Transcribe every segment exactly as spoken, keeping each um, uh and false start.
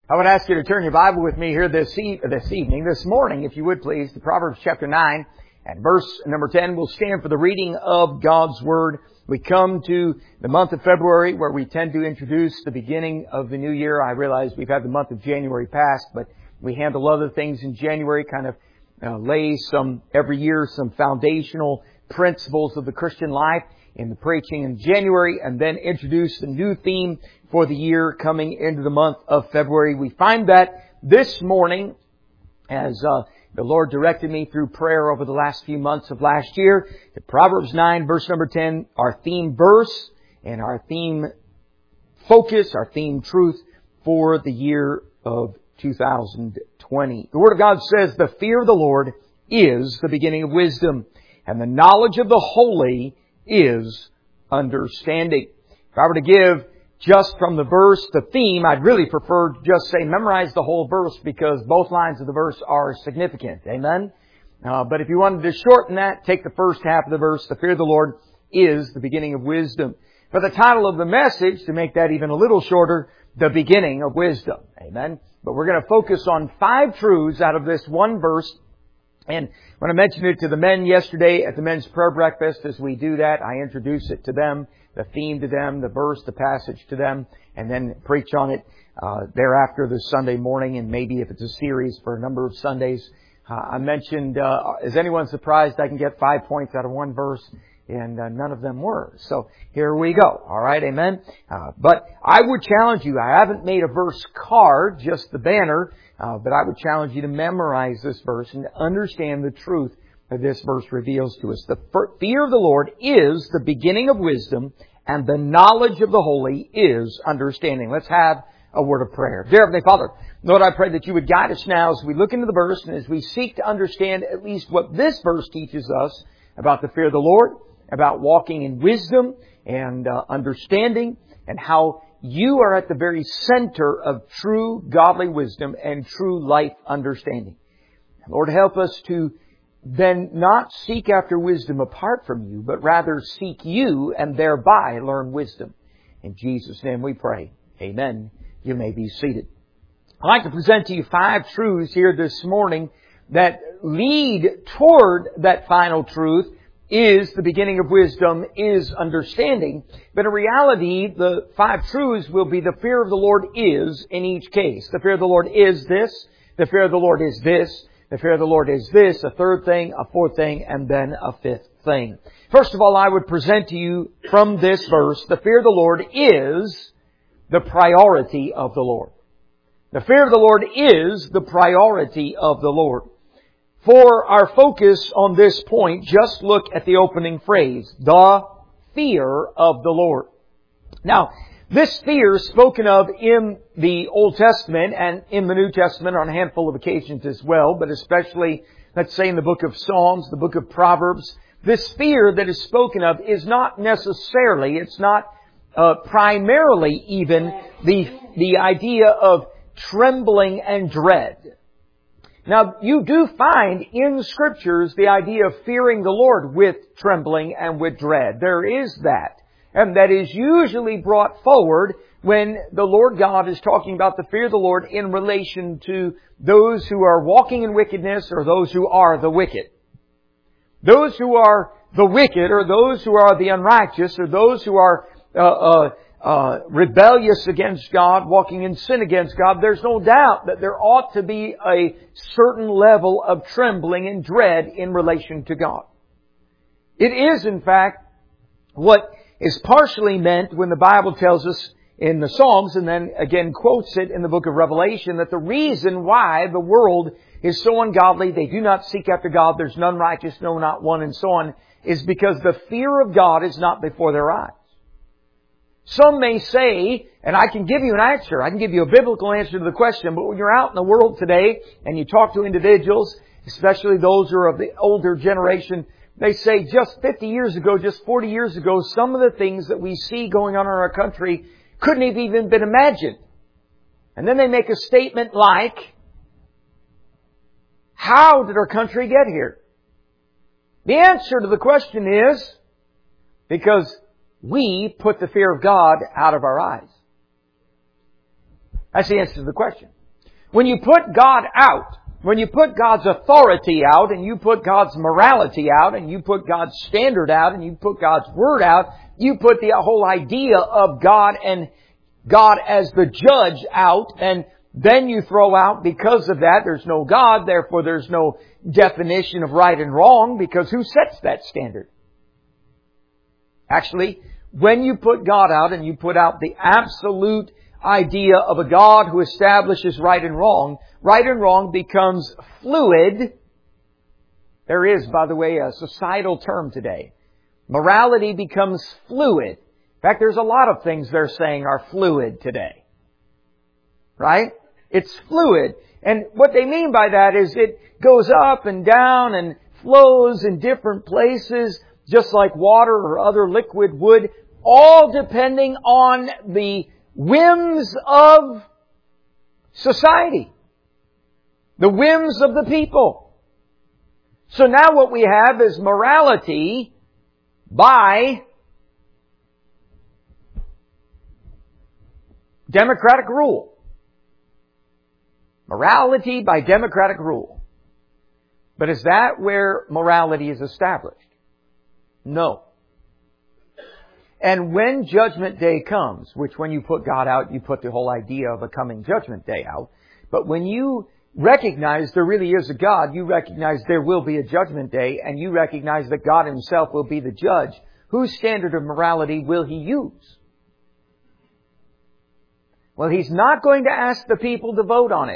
I would ask you to turn your Bible with me here this, e- this evening, this morning, if you would please, to Proverbs chapter nine and verse number ten. We'll stand for the reading of God's Word. We come to the month of February where we tend to introduce the beginning of the new year. I realize we've had the month of January past, but we handle other things in January, kind of uh, lay some, every year, some foundational principles of the Christian life in the preaching in January, and then introduce the new theme for the year coming into the month of February. We find that this morning, as uh, the Lord directed me through prayer over the last few months of last year, to Proverbs nine, verse number ten, our theme verse and our theme focus, our theme truth for the year of two thousand twenty. The Word of God says, "The fear of the Lord is the beginning of wisdom, and the knowledge of the holy is understanding." If I were to give just from the verse the theme, I'd really prefer to just say memorize the whole verse because both lines of the verse are significant. Amen? Uh, but if you wanted to shorten that, take the first half of the verse, "The fear of the Lord is the beginning of wisdom." For the title of the message, to make that even a little shorter, "The beginning of wisdom." Amen? But we're going to focus on five truths out of this one verse. And when I mentioned it to the men yesterday at the men's prayer breakfast, as we do that, I introduce it to them, the theme to them, the verse, the passage to them, and then preach on it uh, thereafter this Sunday morning, and maybe if it's a series for a number of Sundays. Uh, I mentioned, uh, is anyone surprised I can get five points out of one verse? And uh, none of them were. So here we go. All right, amen? Uh, but I would challenge you, I haven't made a verse card, just the banner, uh, but I would challenge you to memorize this verse and to understand the truth that this verse reveals to us. The fear of the Lord is the beginning of wisdom, and the knowledge of the holy is understanding. Let's have a word of prayer. Dear Heavenly Father, Lord, I pray that you would guide us now as we look into the verse and as we seek to understand at least what this verse teaches us about the fear of the Lord, about walking in wisdom and uh, understanding, and how you are at the very center of true godly wisdom and true life understanding. Lord, help us to then not seek after wisdom apart from you, but rather seek you and thereby learn wisdom. In Jesus' name we pray. Amen. You may be seated. I'd like to present to you five truths here this morning that lead toward that final truth. Is the beginning of wisdom, is understanding. But in reality, the five truths will be the fear of the Lord is in each case. The fear of the Lord is this. The fear of the Lord is this. The fear of the Lord is this, a third thing, a fourth thing, and then a fifth thing. First of all, I would present to you from this verse, the fear of the Lord is the priority of the Lord. The fear of the Lord is the priority of the Lord. For our focus on this point, just look at the opening phrase, the fear of the Lord. Now, this fear is spoken of in the Old Testament and in the New Testament on a handful of occasions as well, but especially, let's say, in the book of Psalms, the book of Proverbs. This fear that is spoken of is not necessarily, it's not uh, primarily even the, the idea of trembling and dread. Now, you do find in the Scriptures the idea of fearing the Lord with trembling and with dread. There is that. And that is usually brought forward when the Lord God is talking about the fear of the Lord in relation to those who are walking in wickedness or those who are the wicked. Those who are the wicked or those who are the unrighteous or those who are uh, uh, uh, rebellious against God, walking in sin against God, there's no doubt that there ought to be a certain level of trembling and dread in relation to God. It is, in fact, what is partially meant when the Bible tells us in the Psalms, and then again quotes it in the book of Revelation, that the reason why the world is so ungodly, they do not seek after God, there's none righteous, no, not one, and so on, is because the fear of God is not before their eyes. Some may say, and I can give you an answer, I can give you a biblical answer to the question, but when you're out in the world today and you talk to individuals, especially those who are of the older generation, they say just fifty years ago, just forty years ago, some of the things that we see going on in our country couldn't have even been imagined. And then they make a statement like, how did our country get here? The answer to the question is, because we put the fear of God out of our eyes. That's the answer to the question. When you put God out, when you put God's authority out, and you put God's morality out, and you put God's standard out, and you put God's Word out, you put the whole idea of God and God as the judge out, and then you throw out, because of that, there's no God, therefore there's no definition of right and wrong, because who sets that standard? Actually, when you put God out and you put out the absolute idea of a God who establishes right and wrong, right and wrong becomes fluid. There is, by the way, a societal term today. Morality becomes fluid. In fact, there's a lot of things they're saying are fluid today. Right? It's fluid. And what they mean by that is it goes up and down and flows in different places, just like water or other liquid would, all depending on the whims of society. The whims of the people. So now what we have is morality by democratic rule. Morality by democratic rule. But is that where morality is established? No. And when Judgment Day comes, which when you put God out, you put the whole idea of a coming Judgment Day out. But when you recognize there really is a God, you recognize there will be a Judgment Day, and you recognize that God Himself will be the judge, whose standard of morality will He use? Well, He's not going to ask the people to vote on it.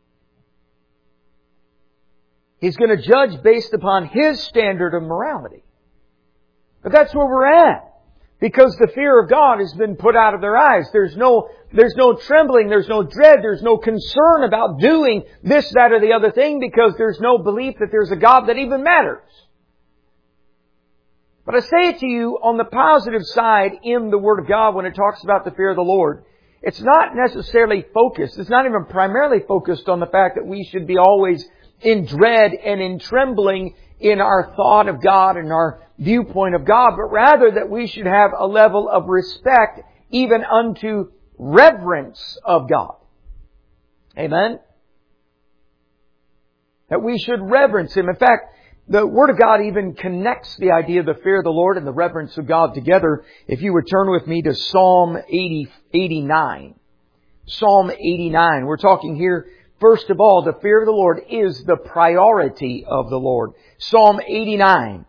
He's going to judge based upon His standard of morality. But that's where we're at. Because the fear of God has been put out of their eyes. There's no, there's no trembling, there's no dread, there's no concern about doing this, that, or the other thing, because there's no belief that there's a God that even matters. But I say it to you on the positive side in the Word of God when it talks about the fear of the Lord. It's not necessarily focused. It's not even primarily focused on the fact that we should be always in dread and in trembling in our thought of God and our viewpoint of God, but rather that we should have a level of respect even unto reverence of God. Amen? That we should reverence Him. In fact, the Word of God even connects the idea of the fear of the Lord and the reverence of God together. If you would turn with me to Psalm eighty, eighty-nine. Psalm eighty-nine. We're talking here, first of all, the fear of the Lord is the priority of the Lord. Psalm eighty-nine.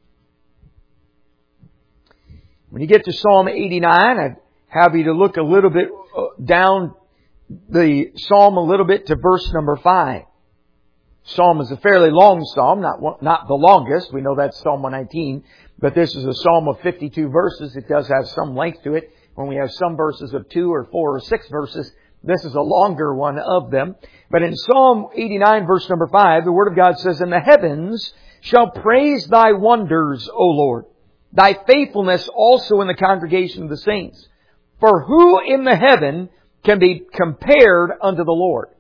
When you get to Psalm eighty-nine, I'd have you to look a little bit down the Psalm a little bit to verse number five. Psalm is a fairly long psalm, not not the longest. We know that's Psalm one nineteen, but this is a psalm of fifty-two verses. It does have some length to it. When we have some verses of two or four or six verses, this is a longer one of them. But in Psalm eighty-nine, verse number five, the Word of God says, "And the heavens shall praise Thy wonders, O Lord, Thy faithfulness also in the congregation of the saints. For who in the heaven can be compared unto the Lord?"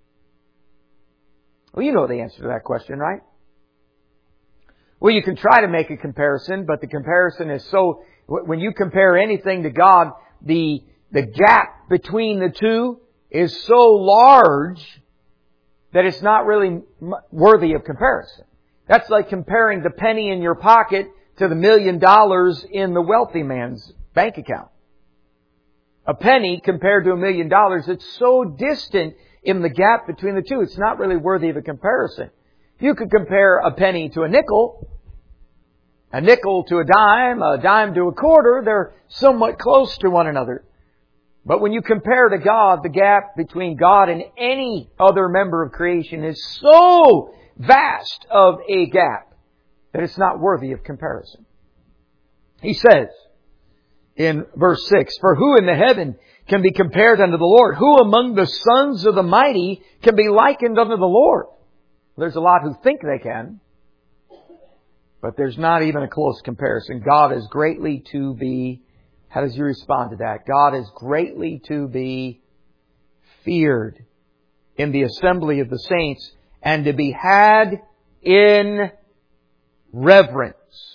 Well, you know the answer to that question, right? Well, you can try to make a comparison, but the comparison is so... When you compare anything to God, the, the gap between the two is so large that it's not really worthy of comparison. That's like comparing the penny in your pocket to the million dollars in the wealthy man's bank account. A penny compared to a million dollars, it's so distant in the gap between the two, it's not really worthy of a comparison. You could compare a penny to a nickel, a nickel to a dime, a dime to a quarter. They're somewhat close to one another. But when you compare to God, the gap between God and any other member of creation is so vast of a gap that it's not worthy of comparison. He says in verse six, "For who in the heaven can be compared unto the Lord? Who among the sons of the mighty can be likened unto the Lord?" There's a lot who think they can, but there's not even a close comparison. God is greatly to be, how does He respond to that? God is greatly to be feared in the assembly of the saints and to be had in reverence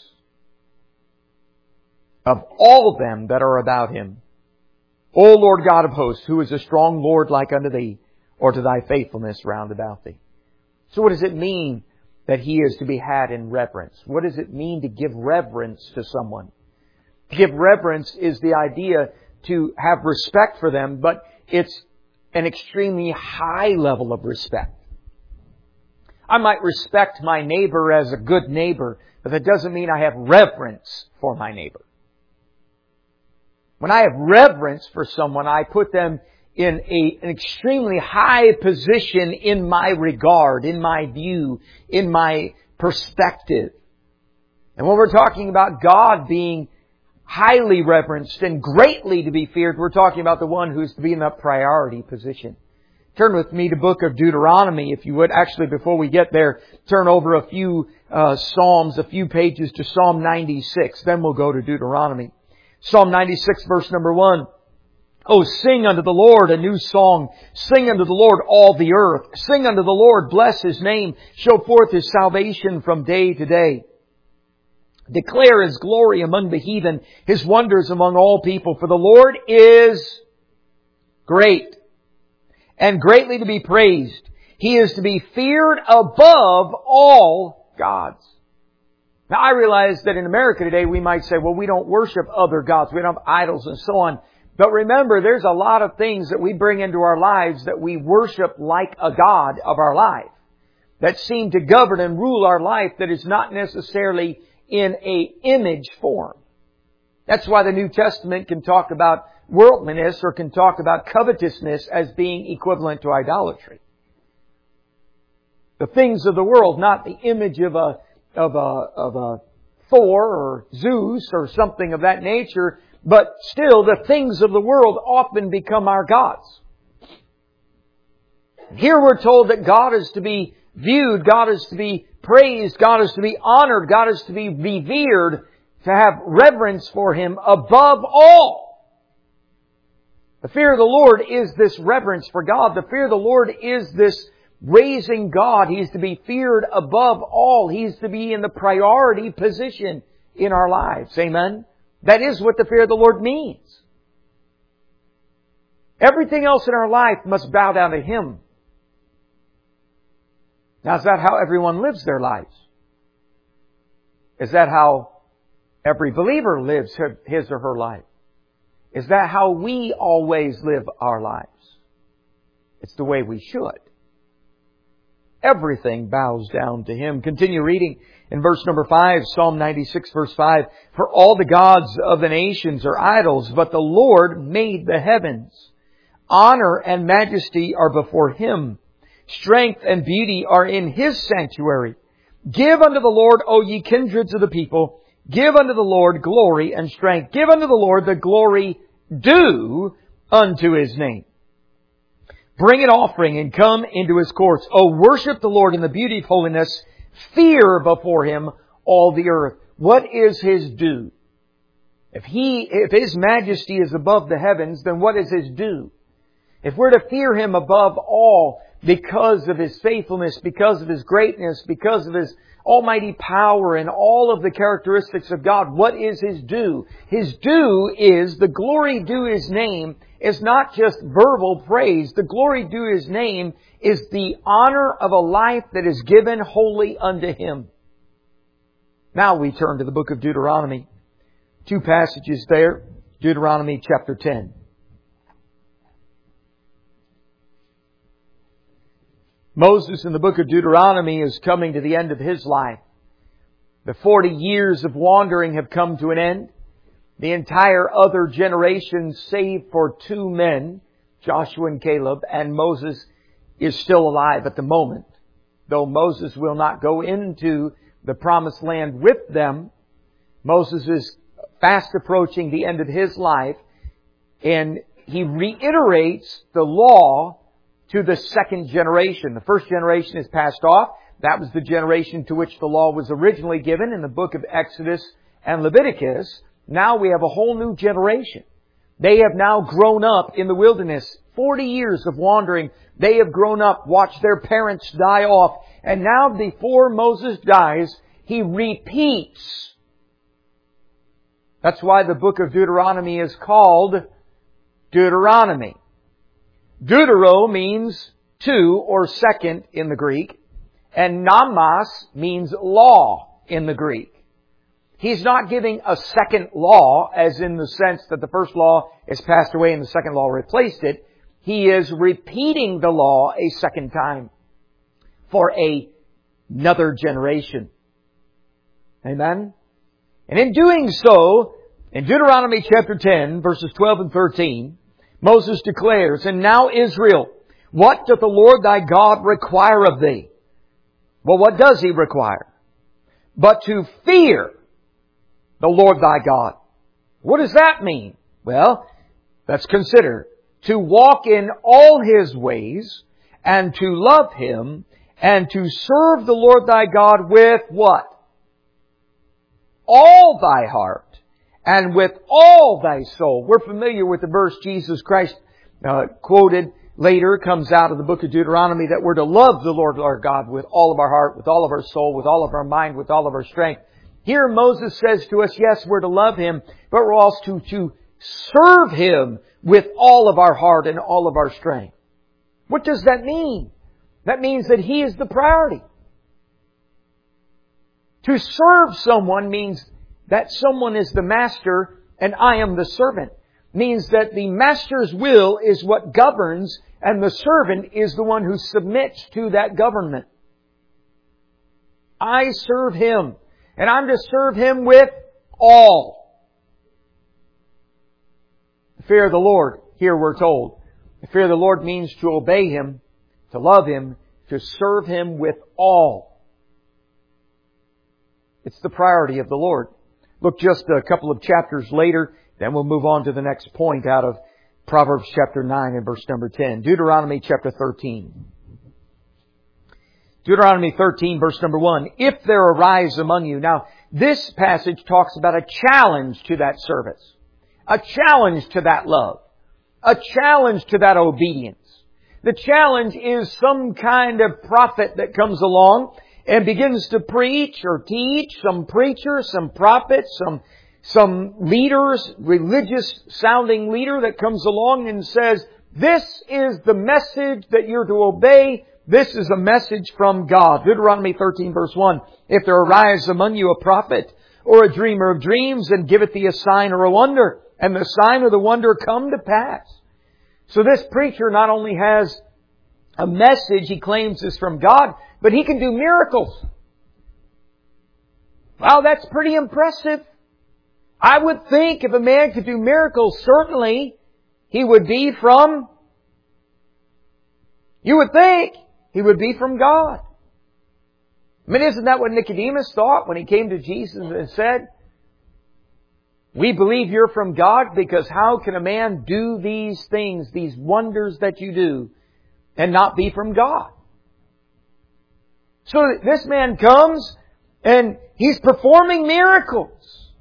of all them that are about Him. O Lord God of hosts, who is a strong Lord like unto Thee? or to Thy faithfulness round about Thee. So what does it mean that He is to be had in reverence? What does it mean to give reverence to someone? To give reverence is the idea to have respect for them, but it's an extremely high level of respect. I might respect my neighbor as a good neighbor, but that doesn't mean I have reverence for my neighbor. When I have reverence for someone, I put them in a, an extremely high position in my regard, in my view, in my perspective. And when we're talking about God being highly reverenced and greatly to be feared, we're talking about the one who's to be in that priority position. Turn with me to book of Deuteronomy, if you would. Actually, before we get there, turn over a few uh, Psalms, a few pages to Psalm ninety-six. Then we'll go to Deuteronomy. Psalm ninety-six, verse number one. Oh, sing unto the Lord a new song. Sing unto the Lord all the earth. Sing unto the Lord, bless His name. Show forth His salvation from day to day. Declare His glory among the heathen, His wonders among all people. For the Lord is great and greatly to be praised. He is to be feared above all gods. Now, I realize that in America today we might say, well, we don't worship other gods. We don't have idols and so on. But remember, there's a lot of things that we bring into our lives that we worship like a God of our life, that seem to govern and rule our life, that is not necessarily in a image form. That's why the New Testament can talk about worldliness or can talk about covetousness as being equivalent to idolatry. The things of the world, not the image of a of a, of a Thor or Zeus or something of that nature, but still the things of the world often become our gods. Here we're told that God is to be viewed, God is to be praised, God is to be honored, God is to be revered, to have reverence for Him above all. The fear of the Lord is this reverence for God. The fear of the Lord is this raising God. He's to be feared above all. He's to be in the priority position in our lives. Amen? That is what the fear of the Lord means. Everything else in our life must bow down to Him. Now, is that how everyone lives their lives? Is that how every believer lives his or her life? Is that how we always live our lives? It's the way we should. Everything bows down to Him. Continue reading in verse number five, Psalm ninety-six, verse five. For all the gods of the nations are idols, but the Lord made the heavens. Honor and majesty are before Him. Strength and beauty are in His sanctuary. Give unto the Lord, O ye kindreds of the people. Give unto the Lord glory and strength. Give unto the Lord the glory due unto His name. Bring an offering and come into His courts. O worship the Lord in the beauty of holiness. Fear before Him all the earth. What is His due? If He, if His majesty is above the heavens, then what is His due? If we're to fear Him above all because of His faithfulness, because of His greatness, because of His almighty power and all of the characteristics of God, what is His due? His due is the glory due His name is not just verbal praise. The glory due His name is the honor of a life that is given wholly unto Him. Now we turn to the book of Deuteronomy. Two passages there. Deuteronomy chapter ten. Moses in the book of Deuteronomy is coming to the end of his life. The forty years of wandering have come to an end. The entire other generation, save for two men, Joshua and Caleb, and Moses is still alive at the moment. Though Moses will not go into the promised land with them, Moses is fast approaching the end of his life, and he reiterates the law to the second generation. The first generation is passed off. That was the generation to which the law was originally given in the book of Exodus and Leviticus. Now we have a whole new generation. They have now grown up in the wilderness. Forty years of wandering. They have grown up, watched their parents die off. And now before Moses dies, he repeats. That's why the book of Deuteronomy is called Deuteronomy. Deutero means two or second in the Greek. And nomos means law in the Greek. He's not giving a second law as in the sense that the first law is passed away and the second law replaced it. He is repeating the law a second time for a, another generation. Amen? And in doing so, in Deuteronomy chapter ten, verses twelve and thirteen, Moses declares, "And now Israel, what doth the Lord thy God require of thee?" Well, what does He require? "But to fear the Lord thy God." What does that mean? Well, let's consider. To walk in all His ways, and to love Him, and to serve the Lord thy God with what? All thy heart, and with all thy soul. We're familiar with the verse Jesus Christ uh, quoted later, comes out of the book of Deuteronomy, that we're to love the Lord our God with all of our heart, with all of our soul, with all of our mind, with all of our strength. Here Moses says to us, yes, we're to love Him, but we're also to, to serve Him with all of our heart and all of our strength. What does that mean? That means that He is the priority. To serve someone means that someone is the master and I am the servant. Means that the master's will is what governs and the servant is the one who submits to that government. I serve Him. And I'm to serve Him with all. The fear of the Lord, here we're told. The fear of the Lord means to obey Him, to love Him, to serve Him with all. It's the priority of the Lord. Look just a couple of chapters later, then we'll move on to the next point out of Proverbs chapter nine and verse number ten. Deuteronomy chapter thirteen. Deuteronomy thirteen, verse number one. "If there arise among you..." Now, this passage talks about a challenge to that service. A challenge to that love. A challenge to that obedience. The challenge is some kind of prophet that comes along and begins to preach or teach, some preacher, some prophet, some, some leaders, religious sounding leader that comes along and says, this is the message that you're to obey. This is a message from God. Deuteronomy thirteen verse one. "If there arise among you a prophet or a dreamer of dreams, and giveth thee a sign or a wonder, and the sign or the wonder come to pass." So this preacher not only has a message he claims is from God, but he can do miracles. Wow, that's pretty impressive. I would think if a man could do miracles, certainly he would be from, you would think he would be from God. I mean, isn't that what Nicodemus thought when he came to Jesus and said, "We believe you're from God, because how can a man do these things, these wonders that you do, and not be from God?" So this man comes and he's performing miracles.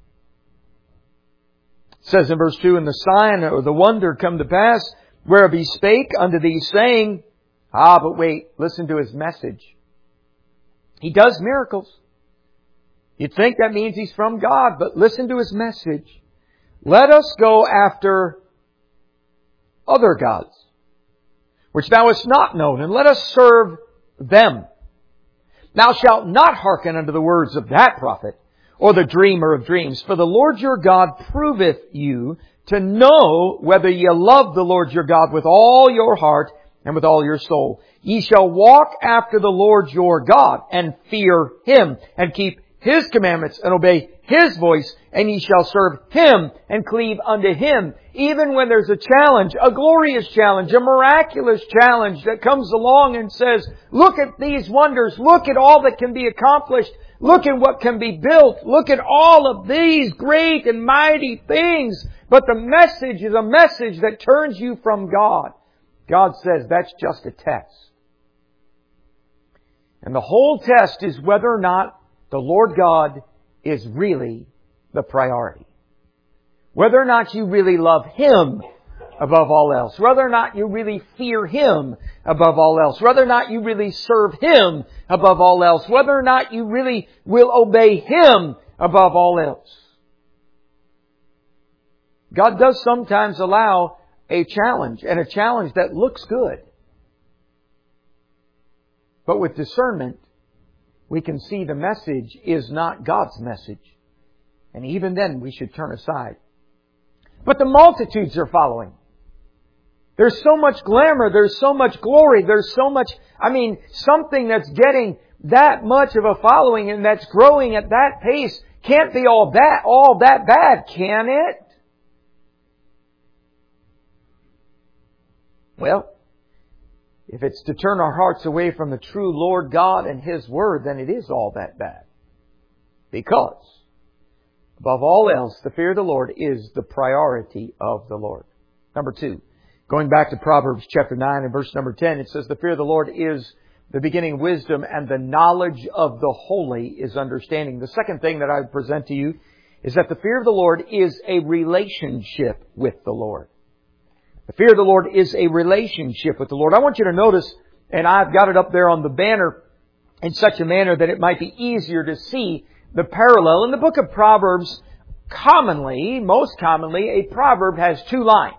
It says in verse two, "And the sign or the wonder come to pass, whereof he spake unto thee, saying..." Ah, but wait, listen to his message. He does miracles. You'd think that means he's from God, but listen to his message. "Let us go after other gods, which thou hast not known, and let us serve them. Thou shalt not hearken unto the words of that prophet, or the dreamer of dreams. For the Lord your God proveth you to know whether ye love the Lord your God with all your heart and with all your soul. Ye shall walk after the Lord your God, and fear Him, and keep His commandments, and obey His voice, and ye shall serve Him, and cleave unto Him." Even when there's a challenge, a glorious challenge, a miraculous challenge that comes along and says, look at these wonders, look at all that can be accomplished, look at what can be built, look at all of these great and mighty things, but the message is a message that turns you from God. God says that's just a test. And the whole test is whether or not the Lord God is really the priority. Whether or not you really love Him above all else. Whether or not you really fear Him above all else. Whether or not you really serve Him above all else. Whether or not you really will obey Him above all else. God does sometimes allow a challenge, and a challenge that looks good. But with discernment, we can see the message is not God's message. And even then, we should turn aside. But the multitudes are following. There's so much glamour. There's so much glory. There's so much, I mean, something that's getting that much of a following and that's growing at that pace can't be all that, all that bad, can it? Well, if it's to turn our hearts away from the true Lord God and His Word, then it is all that bad. Because, above all else, the fear of the Lord is the priority of the Lord. Number two, going back to Proverbs chapter nine and verse number ten, it says, the fear of the Lord is the beginning of wisdom, and the knowledge of the holy is understanding. The second thing that I would present to you is that the fear of the Lord is a relationship with the Lord. The fear of the Lord is a relationship with the Lord. I want you to notice, and I've got it up there on the banner in such a manner that it might be easier to see the parallel. In the book of Proverbs, commonly, most commonly, a proverb has two lines.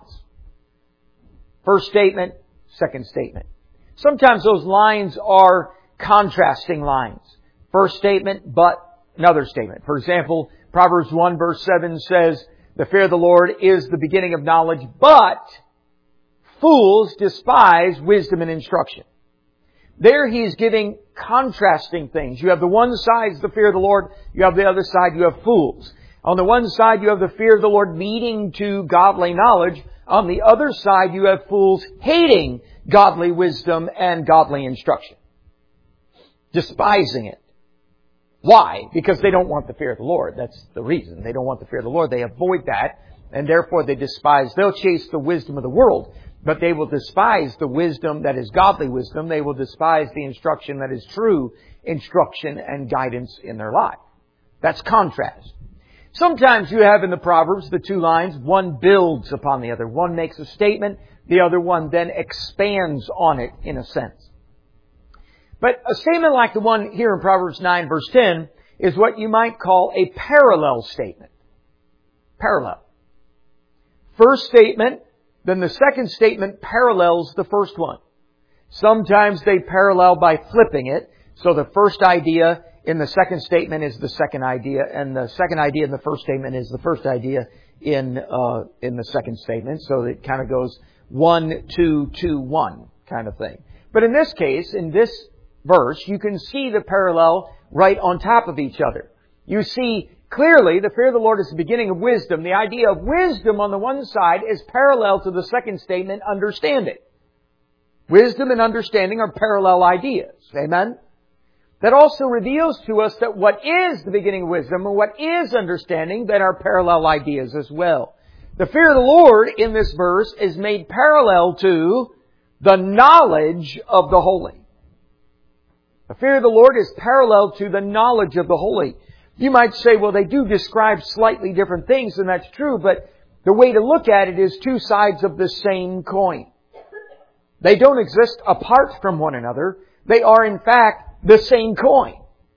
First statement, second statement. Sometimes those lines are contrasting lines. First statement, but another statement. For example, Proverbs one verse seven says, the fear of the Lord is the beginning of knowledge, but fools despise wisdom and instruction. There He's giving contrasting things. You have the one side, the fear of the Lord. You have the other side, you have fools. On the one side, you have the fear of the Lord leading to godly knowledge. On the other side, you have fools hating godly wisdom and godly instruction. Despising it. Why? Because they don't want the fear of the Lord. That's the reason. They don't want the fear of the Lord. They avoid that, and therefore they despise. They'll chase the wisdom of the world, but they will despise the wisdom that is godly wisdom. They will despise the instruction that is true instruction and guidance in their life. That's contrast. Sometimes you have in the Proverbs the two lines, one builds upon the other. One makes a statement, the other one then expands on it in a sense. But a statement like the one here in Proverbs nine verse ten is what you might call a parallel statement. Parallel. First statement, then the second statement parallels the first one. Sometimes they parallel by flipping it. So the first idea in the second statement is the second idea, and the second idea in the first statement is the first idea in uh, in the second statement. So it kind of goes one, two, two, one kind of thing. But in this case, in this verse, you can see the parallel right on top of each other. You see clearly the fear of the Lord is the beginning of wisdom. The idea of wisdom on the one side is parallel to the second statement, understanding. Wisdom and understanding are parallel ideas. Amen? That also reveals to us that what is the beginning of wisdom and what is understanding that are parallel ideas as well. The fear of the Lord in this verse is made parallel to the knowledge of the holy. The fear of the Lord is parallel to the knowledge of the holy. You might say, well, they do describe slightly different things, and that's true, but the way to look at it is two sides of the same coin. They don't exist apart from one another. They are, in fact, the same coin.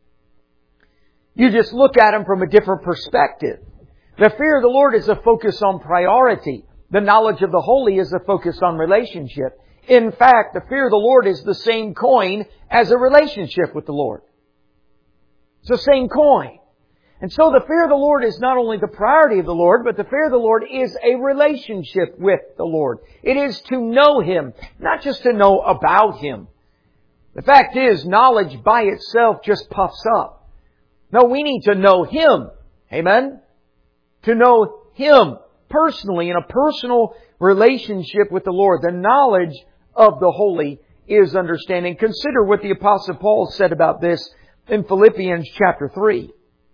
You just look at them from a different perspective. The fear of the Lord is a focus on priority. The knowledge of the holy is a focus on relationship. In fact, the fear of the Lord is the same coin as a relationship with the Lord. It's the same coin. And so the fear of the Lord is not only the priority of the Lord, but the fear of the Lord is a relationship with the Lord. It is to know Him, not just to know about Him. The fact is, knowledge by itself just puffs up. No, we need to know Him. Amen? To know Him personally in a personal relationship with the Lord. The knowledge of the holy is understanding. Consider what the Apostle Paul said about this in Philippians chapter three.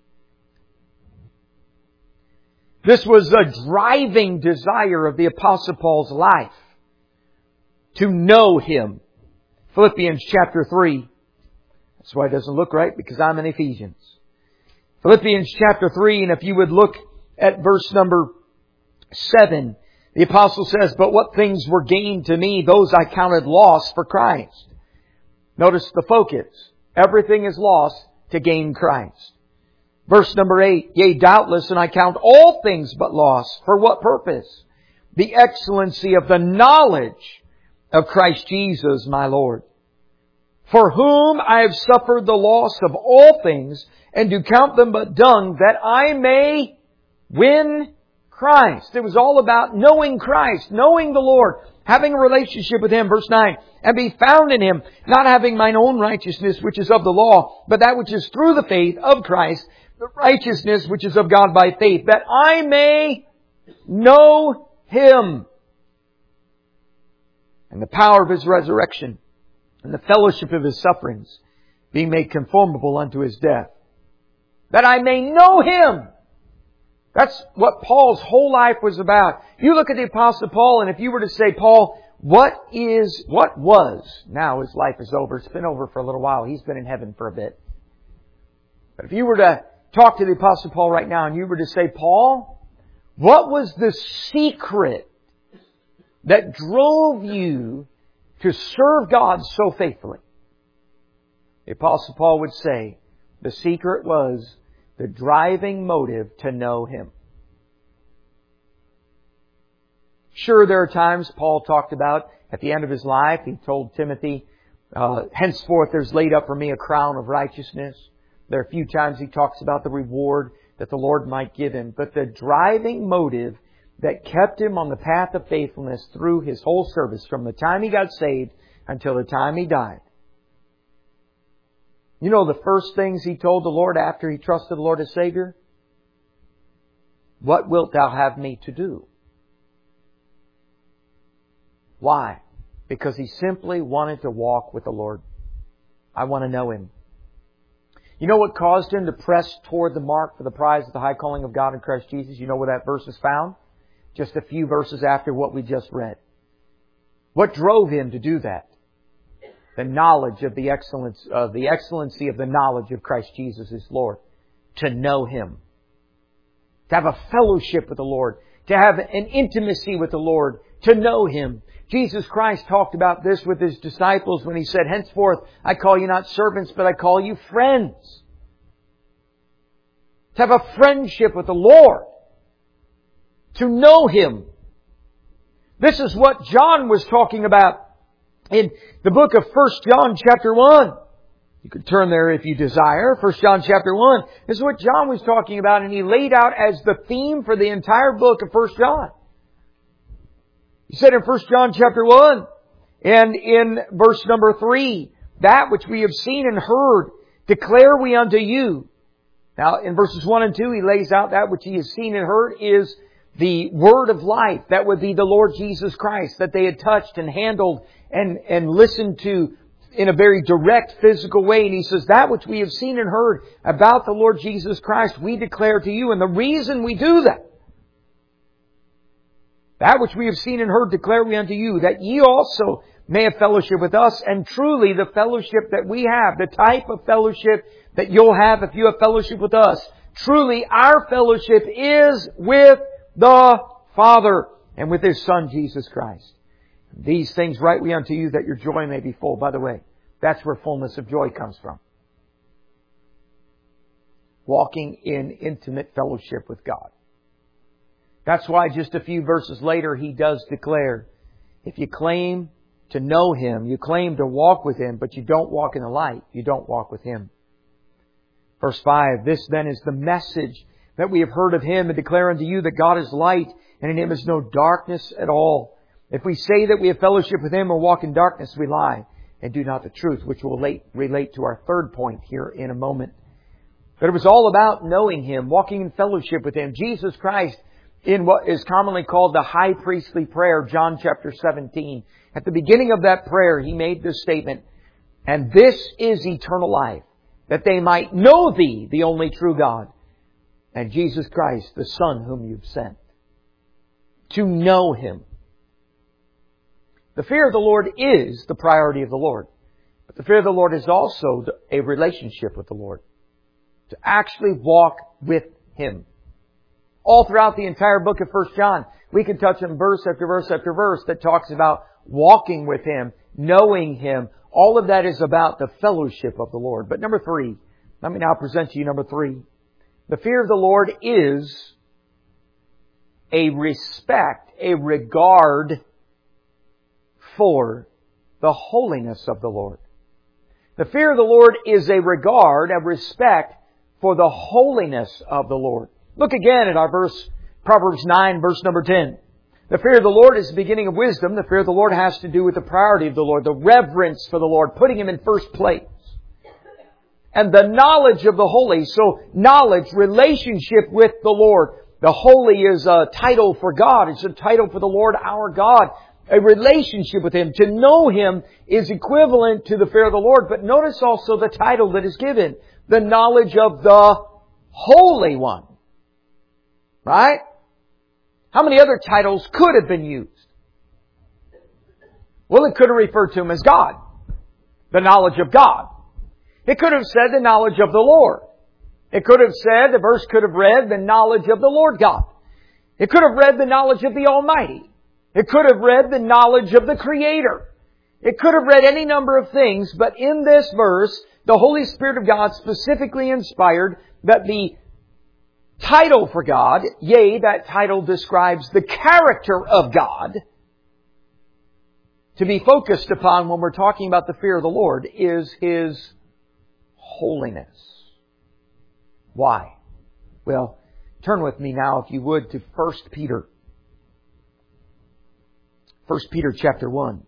This was a driving desire of the Apostle Paul's life. To know Him. Philippians chapter three. That's why it doesn't look right, because I'm in Ephesians. Philippians chapter three, and if you would look at verse number seven, the apostle says, but what things were gained to me, those I counted loss for Christ. Notice the focus. Everything is lost to gain Christ. Verse number eight, yea, doubtless, and I count all things but loss. For what purpose? The excellency of the knowledge of Christ Jesus my Lord. For whom I have suffered the loss of all things, and do count them but dung, that I may win Christ. It was all about knowing Christ, knowing the Lord, having a relationship with Him. Verse nine, and be found in Him, not having mine own righteousness, which is of the law, but that which is through the faith of Christ, the righteousness which is of God by faith, that I may know Him, and the power of His resurrection, and the fellowship of His sufferings, being made conformable unto His death, that I may know Him. That's what Paul's whole life was about. You look at the Apostle Paul, and if you were to say, Paul, what is, what was, now his life is over. It's been over for a little while. He's been in heaven for a bit. But if you were to talk to the Apostle Paul right now, and you were to say, Paul, what was the secret that drove you to serve God so faithfully? The Apostle Paul would say, the secret was the driving motive to know Him. Sure, there are times Paul talked about at the end of his life, he told Timothy, uh, henceforth there's laid up for me a crown of righteousness. There are a few times he talks about the reward that the Lord might give him. But the driving motive that kept him on the path of faithfulness through his whole service, from the time he got saved until the time he died. You know the first things he told the Lord after he trusted the Lord as Savior? What wilt Thou have me to do? Why? Because he simply wanted to walk with the Lord. I want to know Him. You know what caused him to press toward the mark for the prize of the high calling of God in Christ Jesus? You know where that verse is found? Just a few verses after what we just read. What drove him to do that? The knowledge of the excellence, of the excellency of the knowledge of Christ Jesus as Lord. To know Him. To have a fellowship with the Lord. To have an intimacy with the Lord. To know Him. Jesus Christ talked about this with His disciples when He said, henceforth I call you not servants, but I call you friends. To have a friendship with the Lord. To know Him. This is what John was talking about in the book of First John chapter one. You could turn there if you desire. First John chapter one. This is what John was talking about, and he laid out as the theme for the entire book of First John. He said in First John chapter one and in verse number three, that which we have seen and heard declare we unto you. Now in verses one and two he lays out that which he has seen and heard is the word of life. That would be the Lord Jesus Christ that they had touched and handled and, and listened to in a very direct physical way. And he says, that which we have seen and heard about the Lord Jesus Christ, we declare to you. And the reason we do that, that which we have seen and heard declare we unto you, that ye also may have fellowship with us. And truly the fellowship that we have, the type of fellowship that you'll have if you have fellowship with us, truly our fellowship is with the Father and with His Son Jesus Christ. These things write we unto you, that your joy may be full. By the way, that's where fullness of joy comes from. Walking in intimate fellowship with God. That's why just a few verses later he does declare, if you claim to know Him, you claim to walk with Him, but you don't walk in the light, you don't walk with Him. Verse five, this then is the message that we have heard of Him, and declare unto you that God is light, and in Him is no darkness at all. If we say that we have fellowship with Him or walk in darkness, we lie and do not the truth, which will relate, relate to our third point here in a moment. But it was all about knowing Him, walking in fellowship with Him. Jesus Christ, in what is commonly called the high priestly prayer, John chapter seventeen. At the beginning of that prayer, He made this statement, and this is eternal life, that they might know Thee, the only true God, and Jesus Christ, the Son whom You've sent. To know Him. The fear of the Lord is the priority of the Lord. But the fear of the Lord is also a relationship with the Lord. To actually walk with Him. All throughout the entire book of First John, we can touch on verse after verse after verse that talks about walking with Him, knowing Him. All of that is about the fellowship of the Lord. But number three, let me now present to you number three. The fear of the Lord is a respect, a regard for the holiness of the Lord. The fear of the Lord is a regard, a respect for the holiness of the Lord. Look again at our verse, Proverbs nine, verse number ten. The fear of the Lord is the beginning of wisdom. The fear of the Lord has to do with the priority of the Lord, the reverence for the Lord, putting Him in first place. And the knowledge of the holy. So knowledge, relationship with the Lord. The holy is a title for God. It's a title for the Lord our God. A relationship with Him. To know Him is equivalent to the fear of the Lord. But notice also the title that is given. The knowledge of the Holy One. Right? How many other titles could have been used? Well, it could have referred to Him as God. The knowledge of God. It could have said the knowledge of the Lord. It could have said, the verse could have read, the knowledge of the Lord God. It could have read the knowledge of the Almighty. It could have read the knowledge of the Creator. It could have read any number of things, but in this verse, the Holy Spirit of God specifically inspired that the title for God, yea, that title describes the character of God, to be focused upon when we're talking about the fear of the Lord is His holiness. Why? Well, turn with me now, if you would, to First Peter. First Peter chapter one.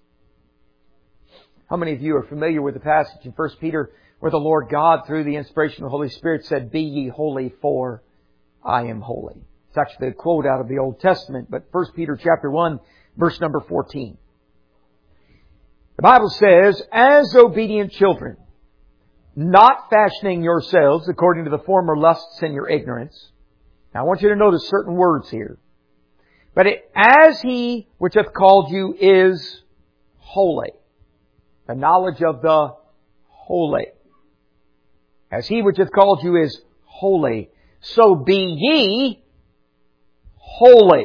How many of you are familiar with the passage in First Peter where the Lord God, through the inspiration of the Holy Spirit, said, "Be ye holy, for I am holy." It's actually a quote out of the Old Testament, but First Peter chapter one, verse number fourteen. The Bible says, "As obedient children, not fashioning yourselves according to the former lusts in your ignorance." Now I want you to notice certain words here. But it, as He which hath called you is holy. The knowledge of the holy. As He which hath called you is holy, so be ye holy.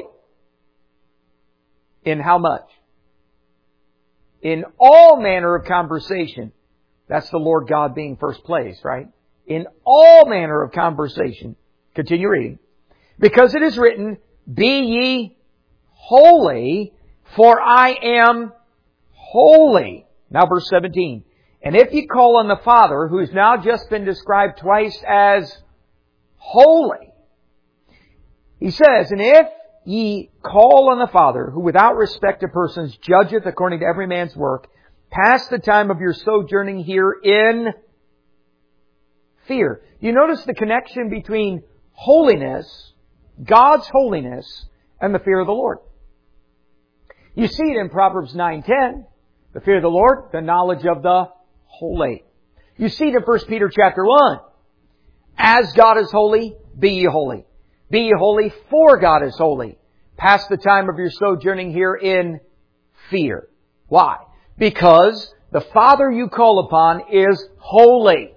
In how much? In all manner of conversation. That's the Lord God being first place, right? In all manner of conversation. Continue reading. Because it is written, "Be ye holy, for I am holy." Now verse seventeen. "And if ye call on the Father," who has now just been described twice as holy. He says, "And if ye call on the Father, who without respect of persons judgeth according to every man's work, pass the time of your sojourning here in fear." You notice the connection between holiness, God's holiness, and the fear of the Lord. You see it in Proverbs nine ten. The fear of the Lord, the knowledge of the holy. You see it in First Peter chapter one. As God is holy, be ye holy. Be ye holy, for God is holy. Pass the time of your sojourning here in fear. Why? Because the Father you call upon is holy.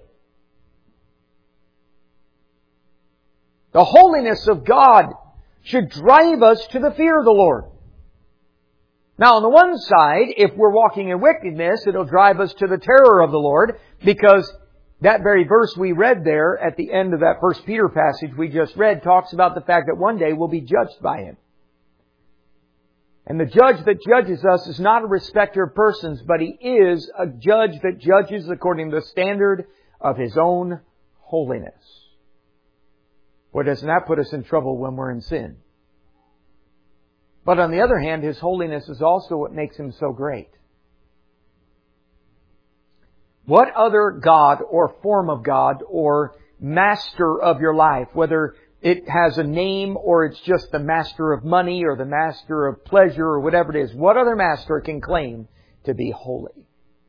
The holiness of God should drive us to the fear of the Lord. Now, on the one side, if we're walking in wickedness, it'll drive us to the terror of the Lord, because that very verse we read there at the end of that First Peter passage we just read talks about the fact that one day we'll be judged by Him. And the judge that judges us is not a respecter of persons, but He is a judge that judges according to the standard of His own holiness. Boy, doesn't that put us in trouble when we're in sin? But on the other hand, His holiness is also what makes Him so great. What other God or form of God or master of your life, whether it has a name or it's just the master of money or the master of pleasure or whatever it is, what other master can claim to be holy?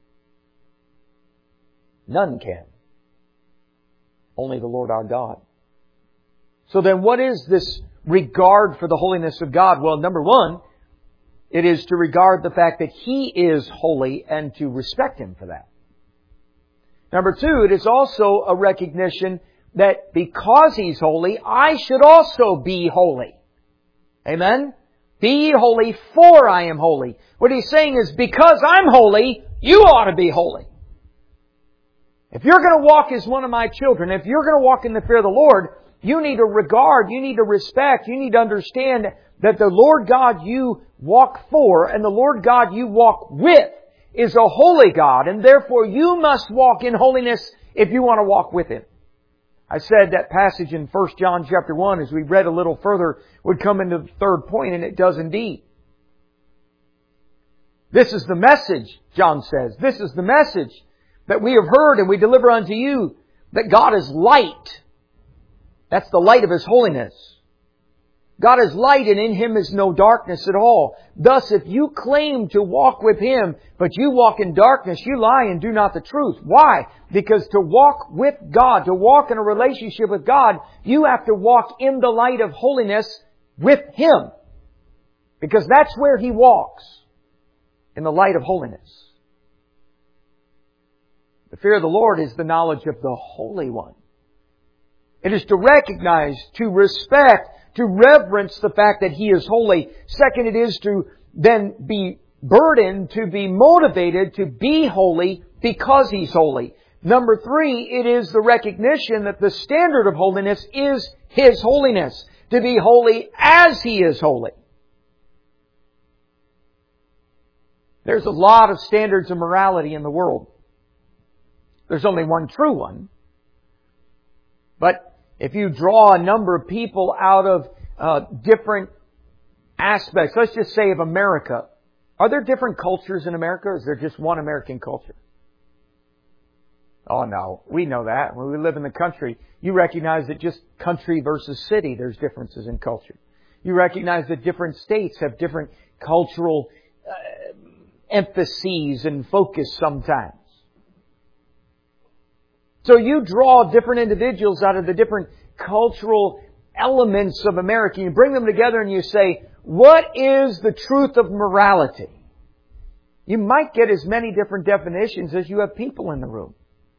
None can. Only the Lord our God. So then what is this regard for the holiness of God? Well, number one, it is to regard the fact that He is holy and to respect Him for that. Number two, it is also a recognition that because He's holy, I should also be holy. Amen? Be ye holy, for I am holy. What He's saying is, because I'm holy, you ought to be holy. If you're going to walk as one of my children, if you're going to walk in the fear of the Lord, you need to regard, you need to respect, you need to understand that the Lord God you walk for and the Lord God you walk with is a holy God, and therefore you must walk in holiness if you want to walk with Him. I said that passage in First John chapter one, as we read a little further, would come into the third point, and it does indeed. This is the message, John says. This is the message that we have heard and we deliver unto you, that God is light. That's the light of His holiness. God is light, and in Him is no darkness at all. Thus, if you claim to walk with Him, but you walk in darkness, you lie and do not the truth. Why? Because to walk with God, to walk in a relationship with God, you have to walk in the light of holiness with Him. Because that's where He walks, in the light of holiness. The fear of the Lord is the knowledge of the Holy One. It is to recognize, to respect, to reverence the fact that He is holy. Second, it is to then be burdened, to be motivated to be holy because He's holy. Number three, it is the recognition that the standard of holiness is His holiness. To be holy as He is holy. There's a lot of standards of morality in the world. There's only one true one. But if you draw a number of people out of uh, different aspects, let's just say of America, are there different cultures in America, or is there just one American culture? Oh no, we know that. When we live in the country, you recognize that just country versus city, there's differences in culture. You recognize that different states have different cultural uh, emphases and focus sometimes. So you draw different individuals out of the different cultural elements of America. You bring them together and you say, what is the truth of morality? You might get as many different definitions as you have people in the room.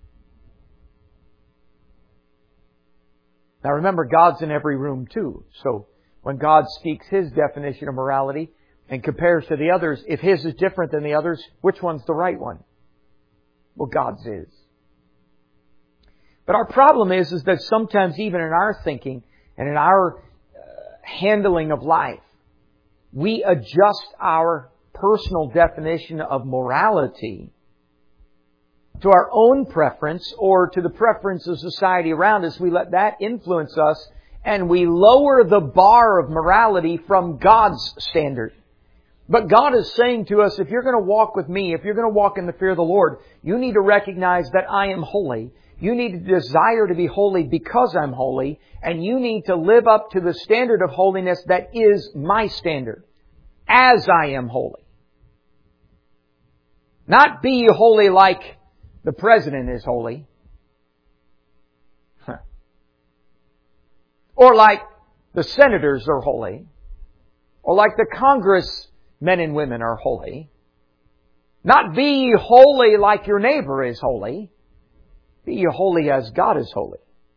Now remember, God's in every room too. So when God speaks His definition of morality and compares to the others, if His is different than the others, which one's the right one? Well, God's is. But our problem is, is that sometimes even in our thinking and in our uh, handling of life, we adjust our personal definition of morality to our own preference or to the preference of society around us. We let that influence us, and we lower the bar of morality from God's standard. But God is saying to us, if you're going to walk with me, if you're going to walk in the fear of the Lord, you need to recognize that I am holy. You need to desire to be holy because I'm holy, and you need to live up to the standard of holiness that is my standard, as I am holy. Not be holy like the president is holy, or like the senators are holy, or like the Congress men and women are holy. Not be holy like your neighbor is holy. Be ye holy as God is holy.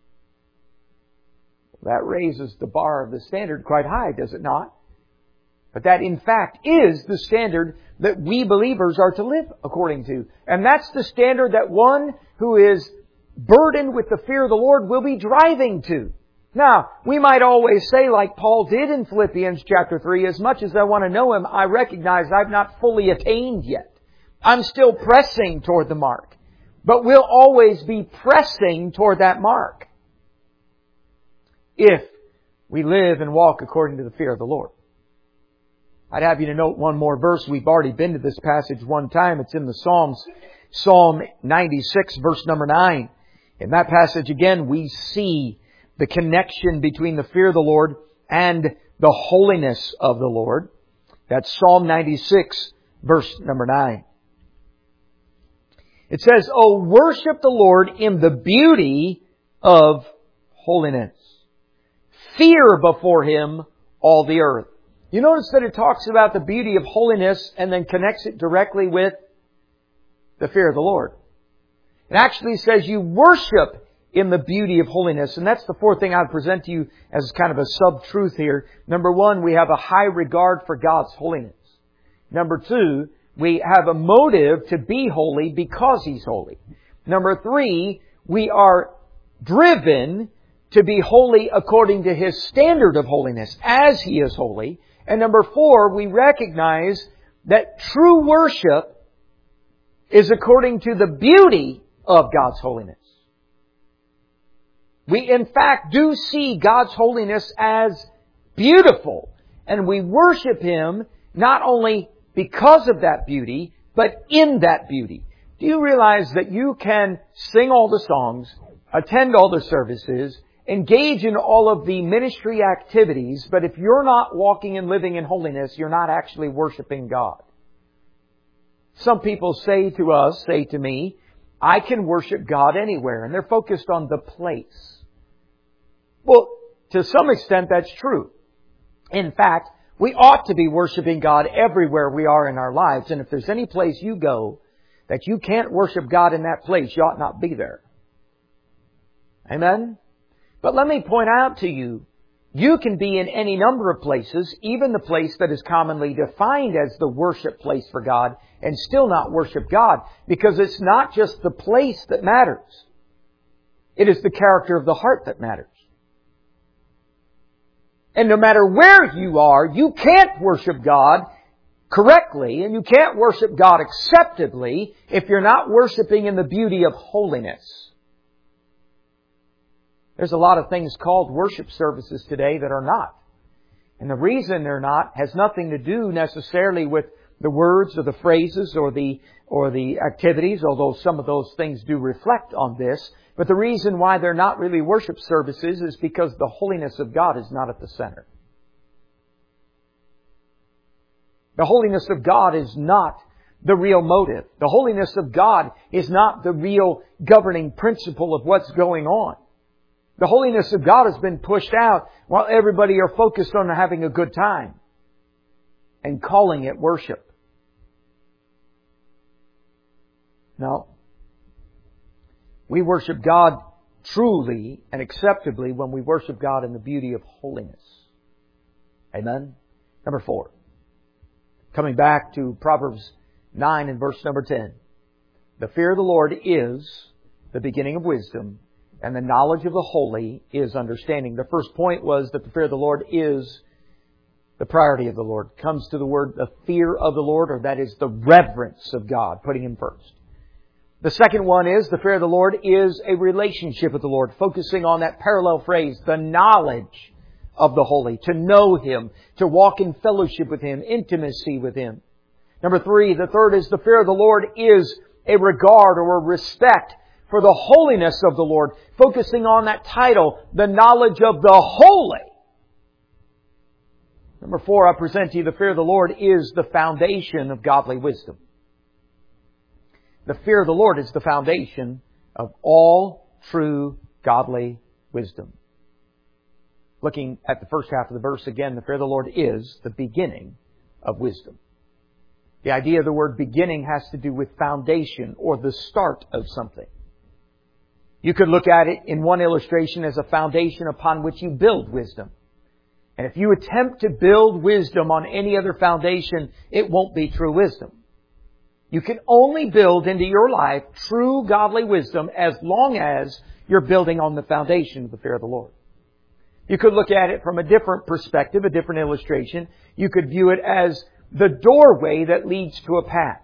That raises the bar of the standard quite high, does it not? But that, in fact, is the standard that we believers are to live according to. And that's the standard that one who is burdened with the fear of the Lord will be driving to. Now, we might always say, like Paul did in Philippians chapter three, as much as I want to know Him, I recognize I've not fully attained yet. I'm still pressing toward the mark. But we'll always be pressing toward that mark if we live and walk according to the fear of the Lord. I'd have you to note one more verse. We've already been to this passage one time. It's in the Psalms, Psalm ninety-six, verse number nine. In that passage again, we see the connection between the fear of the Lord and the holiness of the Lord. That's Psalm ninety-six, verse number nine. It says, "Oh, worship the Lord in the beauty of holiness. Fear before Him all the earth." You notice that it talks about the beauty of holiness and then connects it directly with the fear of the Lord. It actually says you worship in the beauty of holiness. And that's the fourth thing I would present to you as kind of a sub-truth here. Number one, we have a high regard for God's holiness. Number two, we have a motive to be holy because He's holy. Number three, we are driven to be holy according to His standard of holiness as He is holy. And number four, we recognize that true worship is according to the beauty of God's holiness. We in fact do see God's holiness as beautiful, and we worship Him not only because of that beauty, but in that beauty. Do you realize that you can sing all the songs, attend all the services, engage in all of the ministry activities, but if you're not walking and living in holiness, you're not actually worshiping God? Some people say to us, say to me, I can worship God anywhere, and they're focused on the place. Well, to some extent that's true. In fact, we ought to be worshiping God everywhere we are in our lives, and if there's any place you go that you can't worship God in that place, you ought not be there. Amen? But let me point out to you, you can be in any number of places, even the place that is commonly defined as the worship place for God, and still not worship God, because it's not just the place that matters. It is the character of the heart that matters. And no matter where you are, you can't worship God correctly, and you can't worship God acceptably if you're not worshiping in the beauty of holiness. There's a lot of things called worship services today that are not. And the reason they're not has nothing to do necessarily with the words or the phrases or the or the activities, although some of those things do reflect on this. But the reason why they're not really worship services is because the holiness of God is not at the center. The holiness of God is not the real motive. The holiness of God is not the real governing principle of what's going on. The holiness of God has been pushed out while everybody are focused on having a good time and calling it worship. No. We worship God truly and acceptably when we worship God in the beauty of holiness. Amen? Number four. Coming back to Proverbs nine and verse number ten. The fear of the Lord is the beginning of wisdom, and the knowledge of the holy is understanding. The first point was that the fear of the Lord is the priority of the Lord. It comes to the word the fear of the Lord, or that is the reverence of God, putting Him first. The second one is the fear of the Lord is a relationship with the Lord, focusing on that parallel phrase, the knowledge of the holy, to know Him, to walk in fellowship with Him, intimacy with Him. Number three, the third is the fear of the Lord is a regard or a respect for the holiness of the Lord, focusing on that title, the knowledge of the holy. Number four, I present to you the fear of the Lord is the foundation of godly wisdom. The fear of the Lord is the foundation of all true godly wisdom. Looking at the first half of the verse again, the fear of the Lord is the beginning of wisdom. The idea of the word beginning has to do with foundation or the start of something. You could look at it in one illustration as a foundation upon which you build wisdom. And if you attempt to build wisdom on any other foundation, it won't be true wisdom. You can only build into your life true godly wisdom as long as you're building on the foundation of the fear of the Lord. You could look at it from a different perspective, a different illustration. You could view it as the doorway that leads to a path.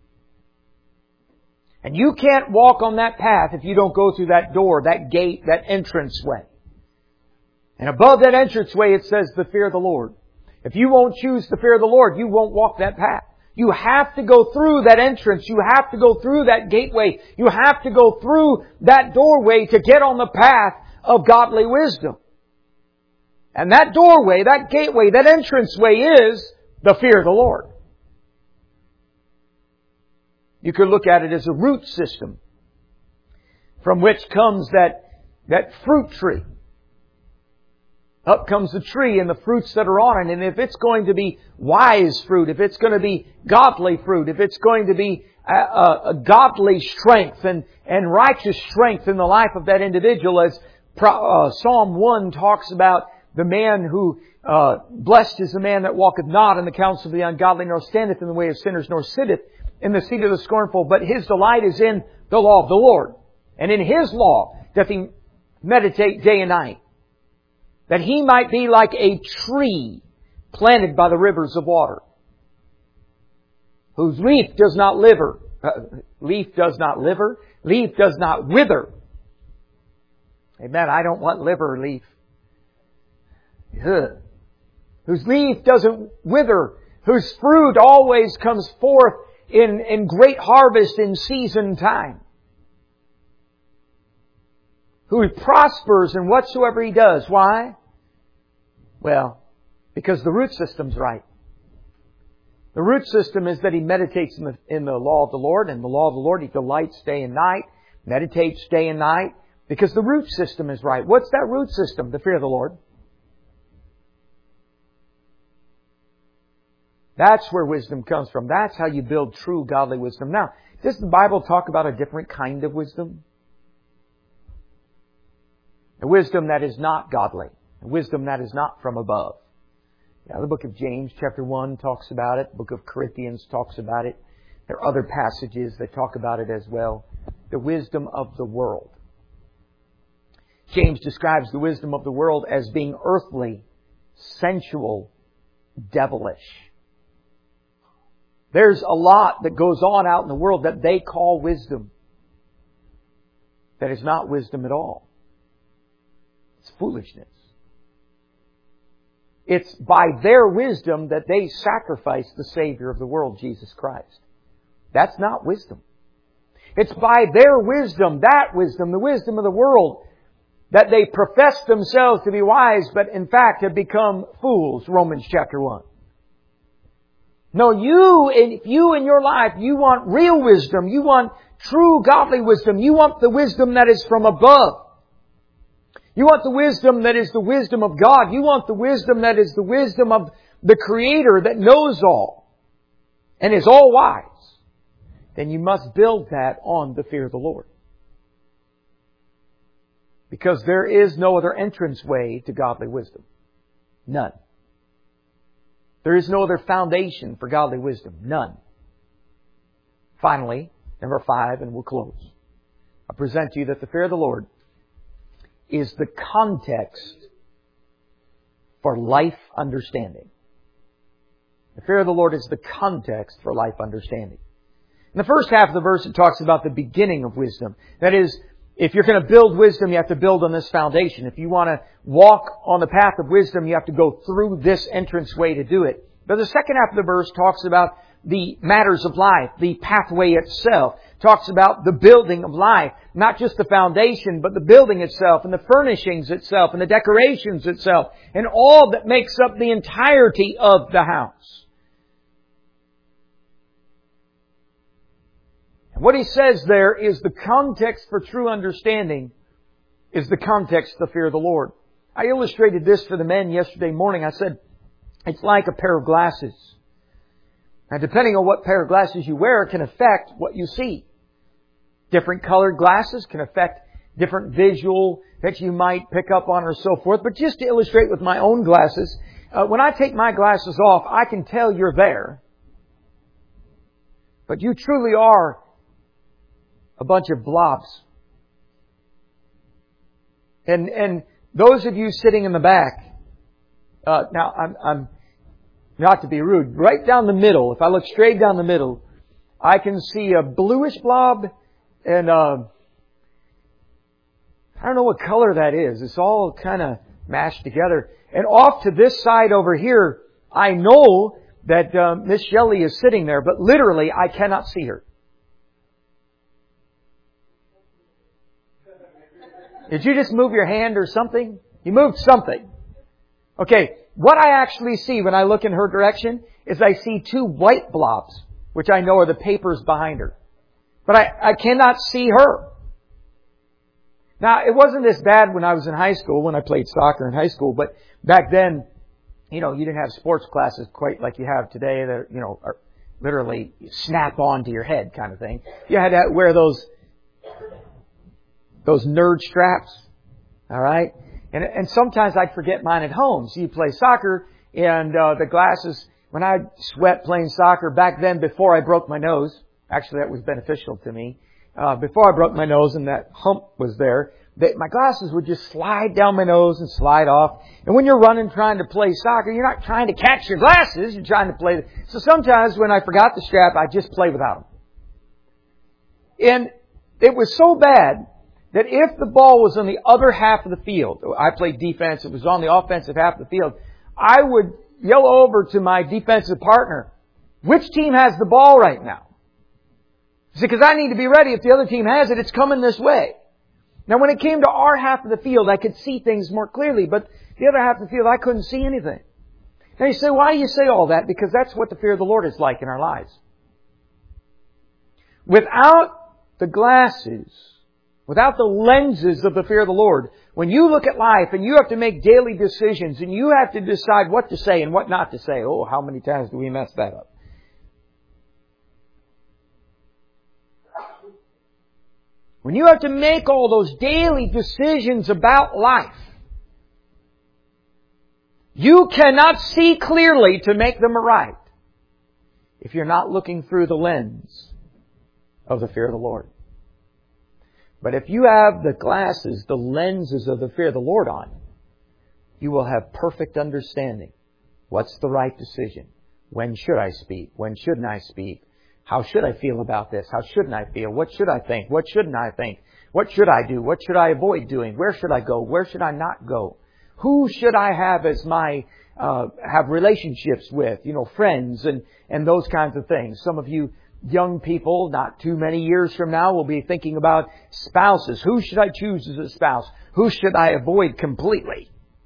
And you can't walk on that path if you don't go through that door, that gate, that entranceway. And above that entranceway it says the fear of the Lord. If you won't choose the fear of the Lord, you won't walk that path. You have to go through that entrance. You have to go through that gateway. You have to go through that doorway to get on the path of godly wisdom. And that doorway, that gateway, that entranceway is the fear of the Lord. You could look at it as a root system from which comes that, that fruit tree. Up comes the tree and the fruits that are on it. And if it's going to be wise fruit, if it's going to be godly fruit, if it's going to be a, a, a godly strength and, and righteous strength in the life of that individual, as uh, Psalm one talks about the man who, uh, blessed is the man that walketh not in the counsel of the ungodly, nor standeth in the way of sinners, nor sitteth in the seat of the scornful, but his delight is in the law of the Lord. And in His law doth he meditate day and night, that he might be like a tree planted by the rivers of water, whose leaf does not wither, uh, leaf does not liver, leaf does not wither. Amen. I don't want liver leaf. Ugh. Whose leaf doesn't wither, whose fruit always comes forth in, in great harvest in season time. Who prospers in whatsoever he does. Why? Well, because the root system's right. The root system is that he meditates in the, in the law of the Lord, and the law of the Lord he delights day and night, meditates day and night, because the root system is right. What's that root system? The fear of the Lord. That's where wisdom comes from. That's how you build true godly wisdom. Now, does the Bible talk about a different kind of wisdom? A wisdom that is not godly. A wisdom that is not from above. Yeah, the book of James chapter one talks about it. The book of Corinthians talks about it. There are other passages that talk about it as well. The wisdom of the world. James describes the wisdom of the world as being earthly, sensual, devilish. There's a lot that goes on out in the world that they call wisdom. That is not wisdom at all. It's foolishness. It's by their wisdom that they sacrifice the Savior of the world, Jesus Christ. That's not wisdom. It's by their wisdom, that wisdom, the wisdom of the world, that they profess themselves to be wise, but in fact have become fools, Romans chapter one. No, you, if you in your life, you want real wisdom, you want true godly wisdom, you want the wisdom that is from above. You want the wisdom that is the wisdom of God. You want the wisdom that is the wisdom of the Creator that knows all and is all wise. Then you must build that on the fear of the Lord. Because there is no other entrance way to godly wisdom. None. There is no other foundation for godly wisdom. None. Finally, number five, and we'll close. I present to you that the fear of the Lord is the context for life understanding. The fear of the Lord is the context for life understanding. In the first half of the verse, it talks about the beginning of wisdom. That is, if you're going to build wisdom, you have to build on this foundation. If you want to walk on the path of wisdom, you have to go through this entranceway to do it. But the second half of the verse talks about the matters of life, the pathway itself. Talks about the building of life. Not just the foundation, but the building itself and the furnishings itself and the decorations itself and all that makes up the entirety of the house. And what he says there is the context for true understanding is the context of the fear of the Lord. I illustrated this for the men yesterday morning. I said, it's like a pair of glasses. Now, depending on what pair of glasses you wear, it can affect what you see. Different colored glasses can affect different visual that you might pick up on or so forth. But just to illustrate with my own glasses, uh, when I take my glasses off, I can tell you're there. But you truly are a bunch of blobs. And and those of you sitting in the back, uh, now I'm, I'm not to be rude, right down the middle, if I look straight down the middle, I can see a bluish blob and uh, I don't know what color that is. It's all kind of mashed together. And off to this side over here, I know that uh, Miss Shelley is sitting there, but literally I cannot see her. Did you just move your hand or something? You moved something. Okay, what I actually see when I look in her direction is I see two white blobs, which I know are the papers behind her. But I, I cannot see her. Now, it wasn't this bad when I was in high school, when I played soccer in high school, but back then, you know, you didn't have sports classes quite like you have today that, you know, are literally snap on to your head kind of thing. You had to wear those, those nerd straps. All right. And, and sometimes I'd forget mine at home. So you play soccer and, uh, the glasses, when I sweat playing soccer back then before I broke my nose, actually that was beneficial to me. Uh, before I broke my nose and that hump was there, they, my glasses would just slide down my nose and slide off. And when you're running trying to play soccer, you're not trying to catch your glasses, you're trying to play. So sometimes when I forgot the strap, I just play without them. And it was so bad that if the ball was on the other half of the field, I played defense, it was on the offensive half of the field, I would yell over to my defensive partner, which team has the ball right now? See, because I need to be ready. If the other team has it, it's coming this way. Now, when it came to our half of the field, I could see things more clearly, but the other half of the field, I couldn't see anything. Now you say, why do you say all that? Because that's what the fear of the Lord is like in our lives. Without the glasses, without the lenses of the fear of the Lord, when you look at life and you have to make daily decisions and you have to decide what to say and what not to say, oh, how many times do we mess that up? When you have to make all those daily decisions about life, you cannot see clearly to make them right if you're not looking through the lens of the fear of the Lord. But if you have the glasses, the lenses of the fear of the Lord on, you will have perfect understanding. What's the right decision? When should I speak? When shouldn't I speak? How should I feel about this? How shouldn't I feel? What should I think? What shouldn't I think? What should I do? What should I avoid doing? Where should I go? Where should I not go? Who should I have as my, uh, have relationships with? You know, friends and, and those kinds of things. Some of you young people, not too many years from now, will be thinking about spouses. Who should I choose as a spouse? Who should I avoid completely?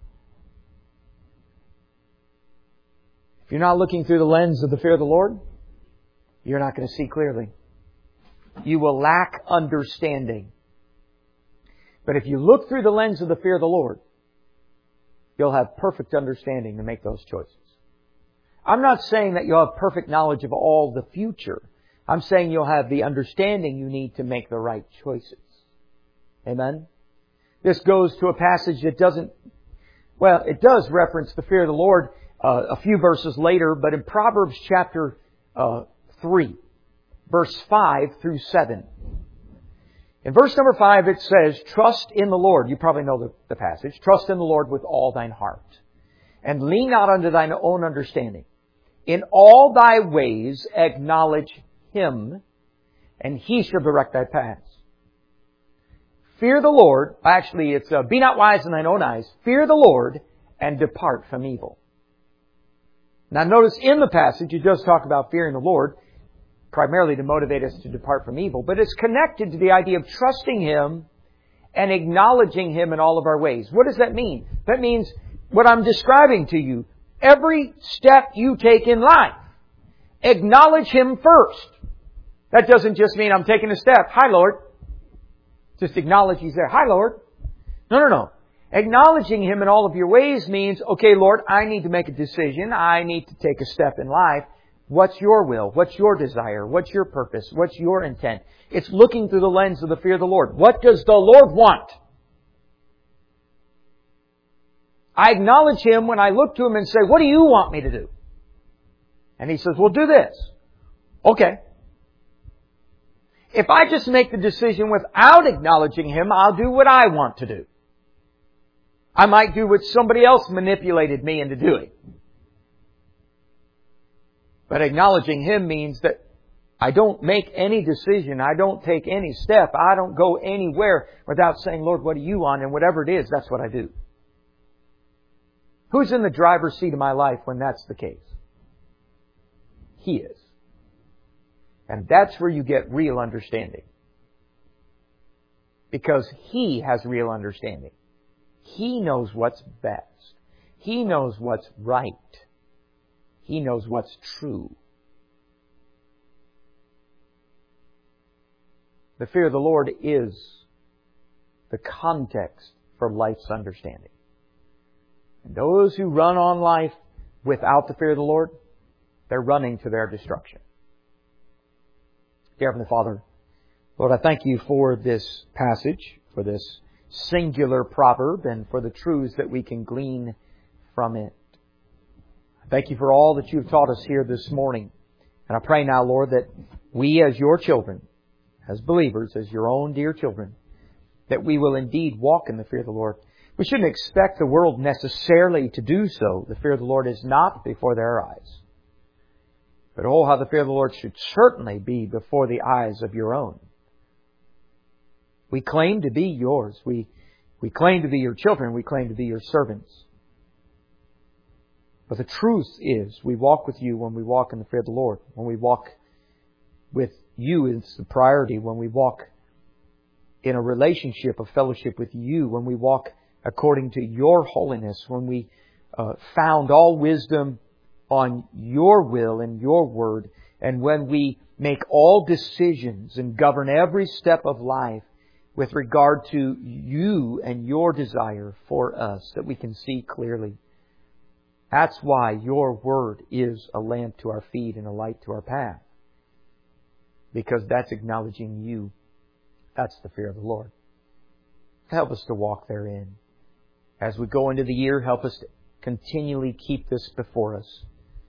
If you're not looking through the lens of the fear of the Lord, you're not going to see clearly. You will lack understanding. But if you look through the lens of the fear of the Lord, you'll have perfect understanding to make those choices. I'm not saying that you'll have perfect knowledge of all the future. I'm saying you'll have the understanding you need to make the right choices. Amen? This goes to a passage that doesn't, well, it does reference the fear of the Lord uh, a few verses later, but in Proverbs chapter uh, three, verse five through seven. In verse number five it says, trust in the Lord. You probably know the, the passage. Trust in the Lord with all thine heart, and lean not unto thine own understanding. In all thy ways acknowledge Him, and He shall direct thy paths. Fear the Lord. Actually, it's uh, be not wise in thine own eyes. Fear the Lord and depart from evil. Now notice in the passage it does talk about fearing the Lord, primarily to motivate us to depart from evil. But it's connected to the idea of trusting Him and acknowledging Him in all of our ways. What does that mean? That means what I'm describing to you. Every step you take in life, acknowledge Him first. That doesn't just mean I'm taking a step. Hi, Lord. Just acknowledge He's there. Hi, Lord. No, no, no. Acknowledging Him in all of your ways means, okay, Lord, I need to make a decision. I need to take a step in life. What's your will? What's your desire? What's your purpose? What's your intent? It's looking through the lens of the fear of the Lord. What does the Lord want? I acknowledge Him when I look to Him and say, what do you want me to do? And He says, well, do this. Okay. If I just make the decision without acknowledging Him, I'll do what I want to do. I might do what somebody else manipulated me into doing. But acknowledging Him means that I don't make any decision. I don't take any step. I don't go anywhere without saying, Lord, what do you want? And whatever it is, that's what I do. Who's in the driver's seat of my life when that's the case? He is. And that's where you get real understanding. Because He has real understanding. He knows what's best. He knows what's right. He knows what's true. The fear of the Lord is the context for life's understanding. And those who run on life without the fear of the Lord, they're running to their destruction. Dear Heavenly Father, Lord, I thank You for this passage, for this singular proverb, and for the truths that we can glean from it. I thank You for all that You've taught us here this morning. And I pray now, Lord, that we as Your children, as believers, as Your own dear children, that we will indeed walk in the fear of the Lord. We shouldn't expect the world necessarily to do so. The fear of the Lord is not before their eyes. But oh, how the fear of the Lord should certainly be before the eyes of your own. We claim to be yours. We, we claim to be your children. We claim to be your servants. But the truth is, we walk with you when we walk in the fear of the Lord. When we walk with you, it's the priority. When we walk in a relationship, a fellowship with you. When we walk according to your holiness. When we uh, found all wisdom on your will and your word. And when we make all decisions and govern every step of life with regard to you and your desire for us, that we can see clearly. That's why your word is a lamp to our feet and a light to our path. Because that's acknowledging you. That's the fear of the Lord. Help us to walk therein. As we go into the year, help us to continually keep this before us.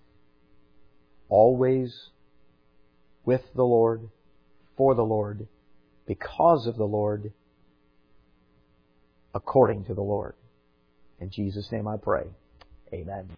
Always with the Lord, for the Lord, because of the Lord, according to the Lord. In Jesus' name I pray. Amen.